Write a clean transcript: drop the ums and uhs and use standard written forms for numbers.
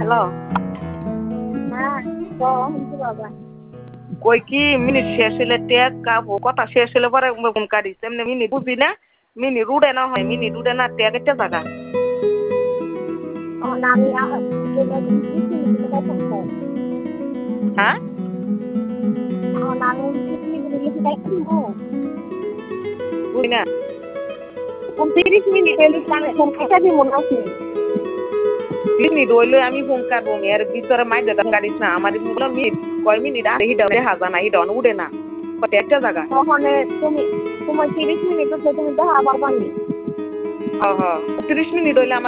hello হ্যাঁ শুনছি বাবা কই কি মিনিট শেষ হলে টেক কথা শেষ হলে পরে ফোন কাটিস এমনি মিনিট বুঝি না মিনিট উড়ে না হয় মিনিট উড়ে না টেক একটা জায়গা আমি হ্যাঁ বুঝি না 30 মিনিট ফোন কেটে দিব নাকি মিনিট হইলে আমি ফোন কাটবো এর ভিতরে মাই দাদা কাটিস না আমার মিনিট কয় মিনিট আর হিটা দেখা না হিটা উড়ে না কত একটা জায়গা তখন তুমি তোমার 30 মিনিট তুমি দেখা আবার পানি 30 মিনিট হইলে আমার